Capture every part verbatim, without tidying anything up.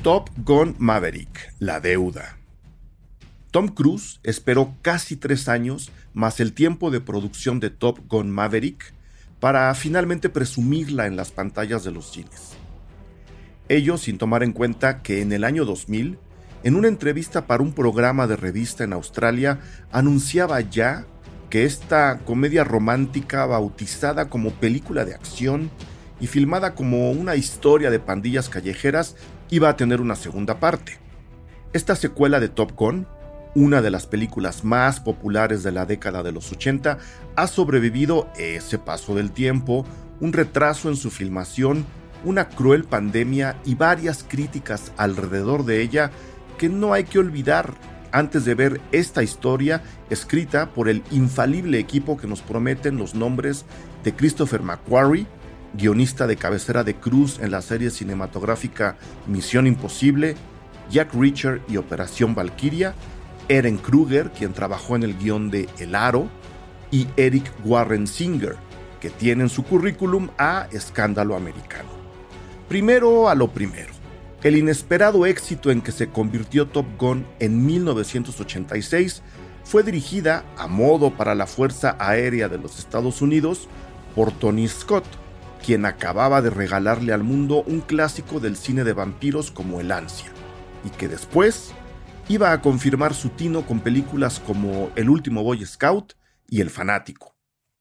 Top Gun Maverick, la deuda. Tom Cruise esperó casi tres años más el tiempo de producción de Top Gun Maverick para finalmente presumirla en las pantallas de los cines. Ello sin tomar en cuenta que en el año dos mil, en una entrevista para un programa de revista en Australia, anunciaba ya que esta comedia romántica bautizada como película de acción y filmada como una historia de pandillas callejeras iba a tener una segunda parte. Esta secuela de Top Gun, una de las películas más populares de la década de los ochenta, ha sobrevivido ese paso del tiempo, un retraso en su filmación, una cruel pandemia y varias críticas alrededor de ella que no hay que olvidar antes de ver esta historia escrita por el infalible equipo que nos prometen los nombres de Christopher McQuarrie, guionista de cabecera de Cruise en la serie cinematográfica Misión Imposible, Jack Reacher y Operación Valkyria, Ehren Kruger, quien trabajó en el guión de El Aro, y Eric Warren Singer, que tiene en su currículum a Escándalo Americano. Primero a lo primero, el inesperado éxito en que se convirtió Top Gun en mil novecientos ochenta y seis fue dirigida a modo para la Fuerza Aérea de los Estados Unidos por Tony Scott, quien acababa de regalarle al mundo un clásico del cine de vampiros como El Ansia, y que después iba a confirmar su tino con películas como El último Boy Scout y El fanático.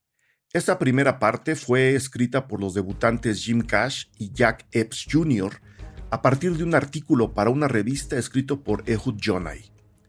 Esta primera parte fue escrita por los debutantes Jim Cash y Jack Epps junior a partir de un artículo para una revista escrito por Ehud Jonay.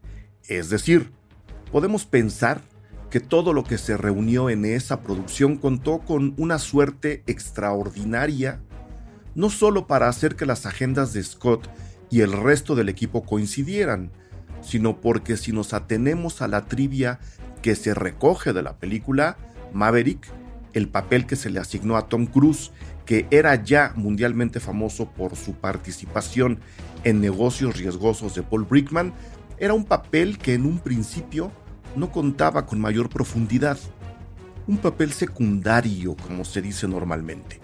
Es decir, podemos pensar que todo lo que se reunió en esa producción contó con una suerte extraordinaria, no solo para hacer que las agendas de Scott y el resto del equipo coincidieran, sino porque si nos atenemos a la trivia que se recoge de la película, Maverick, el papel que se le asignó a Tom Cruise, que era ya mundialmente famoso por su participación en Negocios Riesgosos de Paul Brickman, era un papel que en un principio no contaba con mayor profundidad, un papel secundario, como se dice normalmente.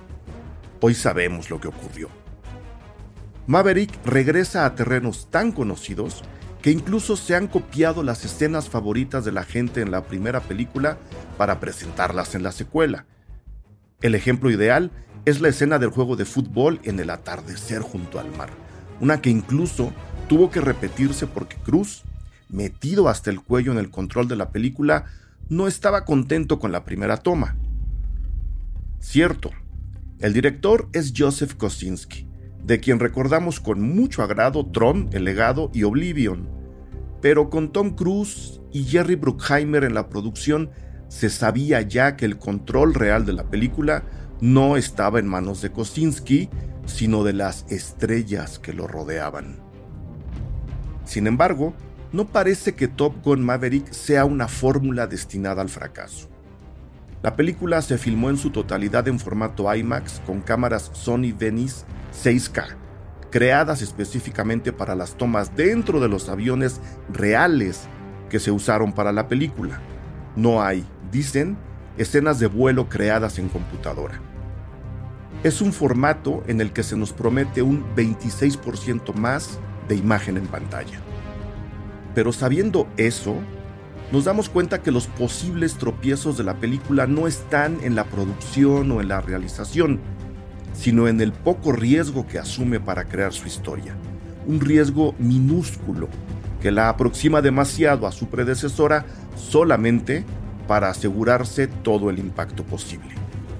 Hoy sabemos lo que ocurrió. Maverick regresa a terrenos tan conocidos que incluso se han copiado las escenas favoritas de la gente en la primera película para presentarlas en la secuela. El ejemplo ideal es la escena del juego de fútbol en el atardecer junto al mar, una que incluso tuvo que repetirse porque Cruise, metido hasta el cuello en el control de la película, no estaba contento con la primera toma. Cierto, el director es Joseph Kosinski, de quien recordamos con mucho agrado Tron, El legado y Oblivion, pero con Tom Cruise y Jerry Bruckheimer en la producción se sabía ya que el control real de la película no estaba en manos de Kosinski, sino de las estrellas que lo rodeaban. Sin embargo, no parece que Top Gun Maverick sea una fórmula destinada al fracaso. La película se filmó en su totalidad en formato IMAX con cámaras Sony Venice seis K, creadas específicamente para las tomas dentro de los aviones reales que se usaron para la película. No hay, dicen, escenas de vuelo creadas en computadora. Es un formato en el que se nos promete un veintiséis por ciento más de imagen en pantalla. Pero sabiendo eso, nos damos cuenta que los posibles tropiezos de la película no están en la producción o en la realización, sino en el poco riesgo que asume para crear su historia. Un riesgo minúsculo que la aproxima demasiado a su predecesora solamente para asegurarse todo el impacto posible.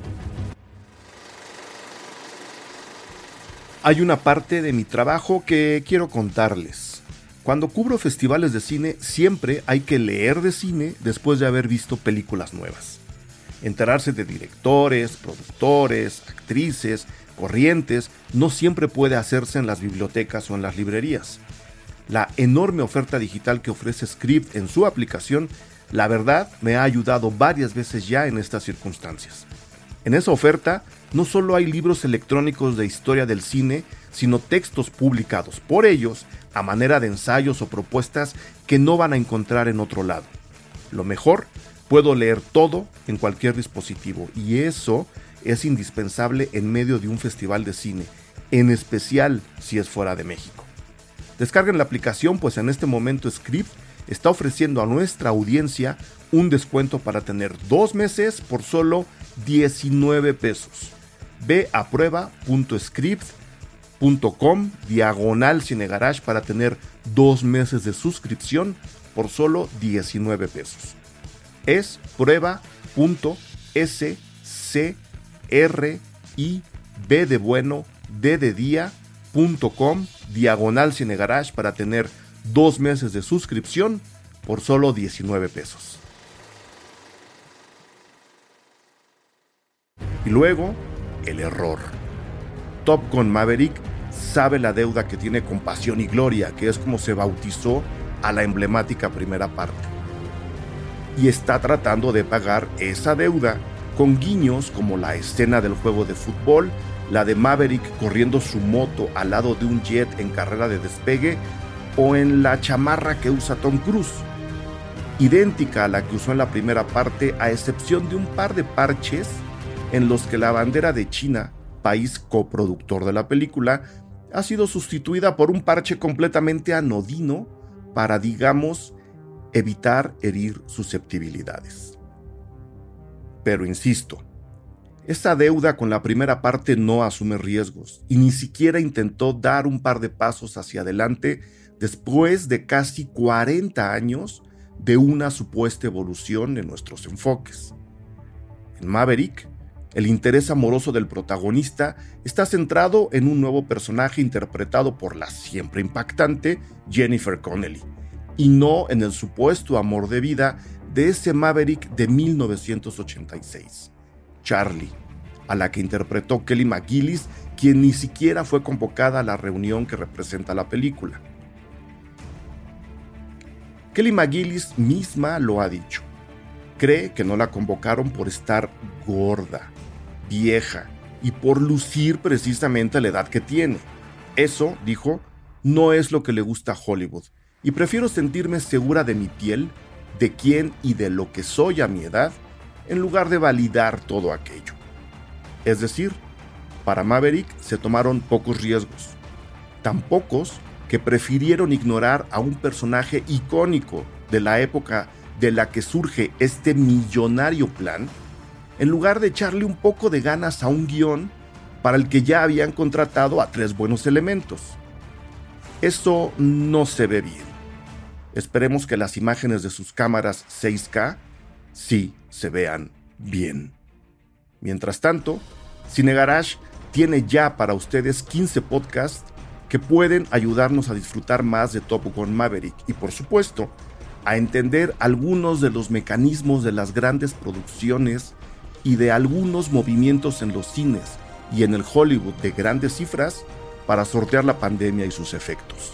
Hay una parte de mi trabajo que quiero contarles. Cuando cubro festivales de cine, siempre hay que leer de cine después de haber visto películas nuevas. Enterarse de directores, productores, actrices, corrientes, no siempre puede hacerse en las bibliotecas o en las librerías. La enorme oferta digital que ofrece Scribd en su aplicación, la verdad, me ha ayudado varias veces ya en estas circunstancias. En esa oferta, no solo hay libros electrónicos de historia del cine, sino textos publicados por ellos a manera de ensayos o propuestas que no van a encontrar en otro lado. Lo mejor, puedo leer todo en cualquier dispositivo, y eso es indispensable en medio de un festival de cine, en especial si es fuera de México. Descarguen la aplicación, pues en este momento Scribd está ofreciendo a nuestra audiencia un descuento para tener dos meses por solo diecinueve pesos. Ve a prueba punto scribd punto com diagonal cinegarage para tener dos meses de suscripción por solo diecinueve pesos. Es prueba punto scrib de bueno d de día punto com diagonal cinegarage para tener dos meses de suscripción por solo diecinueve pesos. Y luego, el error. Top Gun Maverick sabe la deuda que tiene con Pasión y Gloria, que es como se bautizó a la emblemática primera parte. Y está tratando de pagar esa deuda con guiños como la escena del juego de fútbol, la de Maverick corriendo su moto al lado de un jet en carrera de despegue, o en la chamarra que usa Tom Cruise, idéntica a la que usó en la primera parte, a excepción de un par de parches en los que la bandera de China, país coproductor de la película, ha sido sustituida por un parche completamente anodino para, digamos, evitar herir susceptibilidades. Pero insisto, esa deuda con la primera parte no asume riesgos y ni siquiera intentó dar un par de pasos hacia adelante después de casi cuarenta años de una supuesta evolución en nuestros enfoques. En Maverick, el interés amoroso del protagonista está centrado en un nuevo personaje interpretado por la siempre impactante Jennifer Connelly, y no en el supuesto amor de vida de ese Maverick de mil novecientos ochenta y seis, Charlie, a la que interpretó Kelly McGillis, quien ni siquiera fue convocada a la reunión que representa la película. Kelly McGillis misma lo ha dicho. Cree que no la convocaron por estar gorda, vieja y por lucir precisamente la edad que tiene. Eso, dijo, no es lo que le gusta a Hollywood, y prefiero sentirme segura de mi piel, de quién y de lo que soy a mi edad, en lugar de validar todo aquello. Es decir, para Maverick se tomaron pocos riesgos, tan pocos que prefirieron ignorar a un personaje icónico de la época de la que surge este millonario plan, en lugar de echarle un poco de ganas a un guión para el que ya habían contratado a tres buenos elementos. Eso no se ve bien. Esperemos que las imágenes de sus cámaras seis K sí se vean bien. Mientras tanto, Cinegarage tiene ya para ustedes quince podcasts que pueden ayudarnos a disfrutar más de Top Gun Maverick y, por supuesto, a entender algunos de los mecanismos de las grandes producciones y de algunos movimientos en los cines y en el Hollywood de grandes cifras para sortear la pandemia y sus efectos.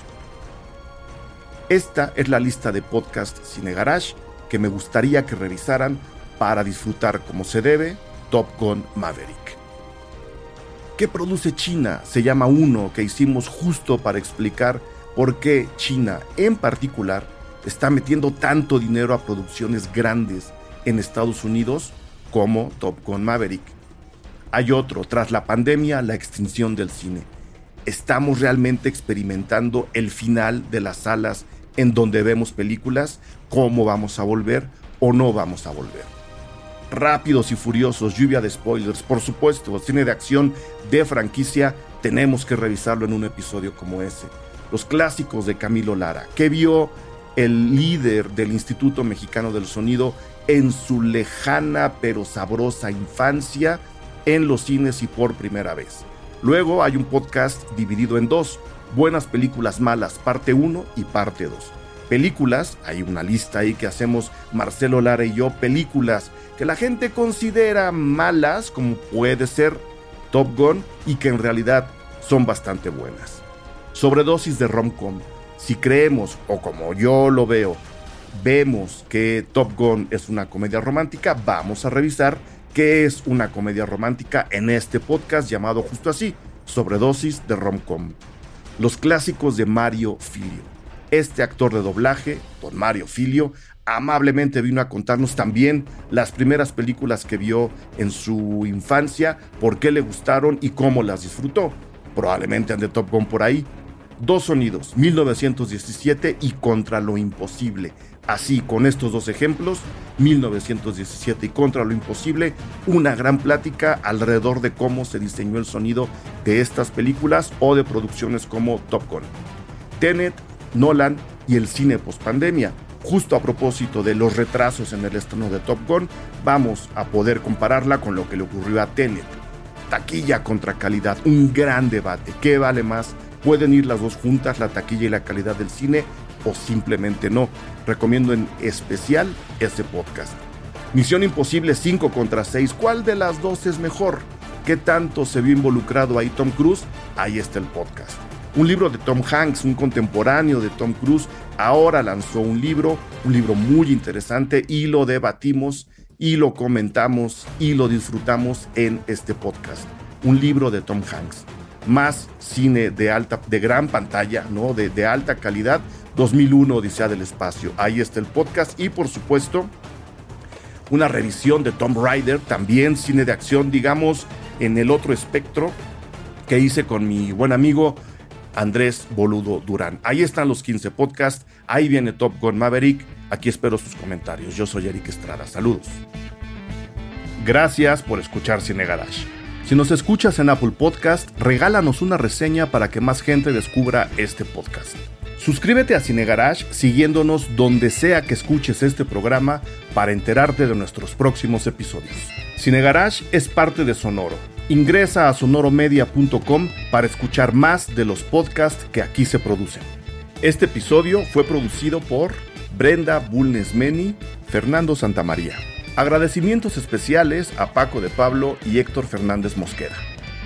Esta es la lista de podcast Cinegarage que me gustaría que revisaran para disfrutar como se debe Top Gun Maverick. ¿Qué produce China? Se llama uno que hicimos justo para explicar por qué China, en particular, está metiendo tanto dinero a producciones grandes en Estados Unidos como Top Gun Maverick. Hay otro, tras la pandemia, la extinción del cine. ¿Estamos realmente experimentando el final de las salas en donde vemos películas? ¿Cómo vamos a volver o no vamos a volver? Rápidos y Furiosos, lluvia de spoilers, por supuesto, cine de acción de franquicia, tenemos que revisarlo en un episodio como ese. Los clásicos de Camilo Lara, que vio el líder del Instituto Mexicano del Sonido en su lejana pero sabrosa infancia en los cines y por primera vez. Luego hay un podcast dividido en dos, Buenas Películas Malas, parte uno y parte dos. Películas, hay una lista ahí que hacemos Marcelo Lara y yo, películas que la gente considera malas, como puede ser Top Gun, y que en realidad son bastante buenas. Sobredosis de rom-com. Si creemos, o como yo lo veo, vemos que Top Gun es una comedia romántica, vamos a revisar qué es una comedia romántica en este podcast llamado justo así, Sobredosis de rom-com. Los clásicos de Mario Filio. Este actor de doblaje, don Mario Filio, amablemente vino a contarnos también las primeras películas que vio en su infancia, por qué le gustaron y cómo las disfrutó. probablemente ande Top Gun por ahí. Dos sonidos, mil novecientos diecisiete y Contra lo Imposible. Así, con estos dos ejemplos, mil novecientos diecisiete y Contra lo Imposible, una gran plática alrededor de cómo se diseñó el sonido de estas películas o de producciones como Top Gun. Tenet, Nolan y el cine pospandemia. Justo a propósito de los retrasos en el estreno de Top Gun, vamos a poder compararla con lo que le ocurrió a Tenet. Taquilla contra calidad, un gran debate. ¿Qué vale más? ¿Pueden ir las dos juntas, la taquilla y la calidad del cine, o simplemente no? Recomiendo en especial este podcast. Misión Imposible cinco contra seis. ¿Cuál de las dos es mejor? ¿Qué tanto se vio involucrado ahí Tom Cruise? Ahí está el podcast. Un libro de Tom Hanks, un contemporáneo de Tom Cruise, ahora lanzó un libro, un libro muy interesante, y lo debatimos, y lo comentamos, y lo disfrutamos en este podcast. Un libro de Tom Hanks. Más cine de alta, de gran pantalla, ¿no? De, de alta calidad, dos mil uno, Odisea del Espacio. Ahí está el podcast, y por supuesto, una revisión de Tomb Raider, también cine de acción, digamos, en el otro espectro, que hice con mi buen amigo Andrés Boludo Durán. Ahí están los quince podcasts, ahí viene Top Gun Maverick, aquí espero sus comentarios. Yo soy Eric Estrada, saludos. Gracias por escuchar Cine Garage. Si nos escuchas en Apple Podcast, regálanos una reseña para que más gente descubra este podcast. Suscríbete a Cine Garage siguiéndonos donde sea que escuches este programa para enterarte de nuestros próximos episodios. Cine Garage es parte de Sonoro. Ingresa a sonoro media punto com para escuchar más de los podcasts que aquí se producen. Este episodio fue producido por Brenda Bulnes-Meni, Fernando Santamaría. Agradecimientos especiales a Paco de Pablo y Héctor Fernández Mosqueda.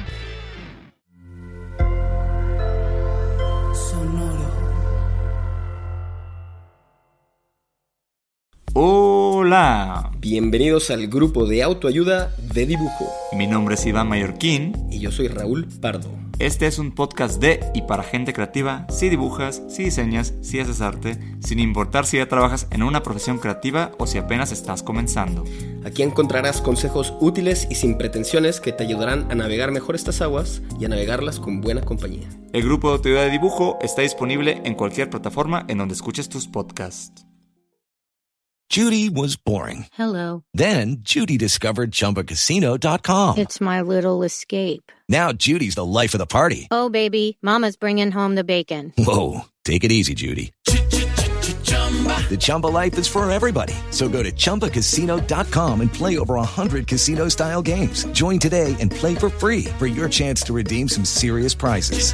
Hola. Bienvenidos al grupo de autoayuda de dibujo. Mi nombre es Iván Mallorquín. Y yo soy Raúl Pardo. Este es un podcast de y para gente creativa. Si dibujas, si diseñas, si haces arte, sin importar si ya trabajas en una profesión creativa o si apenas estás comenzando. Aquí encontrarás consejos útiles y sin pretensiones que te ayudarán a navegar mejor estas aguas y a navegarlas con buena compañía. El grupo de autoayuda de dibujo está disponible en cualquier plataforma en donde escuches tus podcasts. Judy was boring. Hello. Then Judy discovered Chumba Casino dot com. It's my little escape. Now Judy's the life of the party. Oh, baby, mama's bringing home the bacon. Whoa, take it easy, Judy. The Chumba life is for everybody. So go to Chumba Casino dot com and play over one hundred casino-style games. Join today and play for free for your chance to redeem some serious prizes.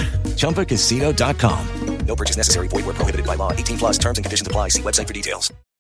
Chumba Casino dot com. No purchase necessary. Void where prohibited by law. eighteen plus terms and conditions apply. See website for details.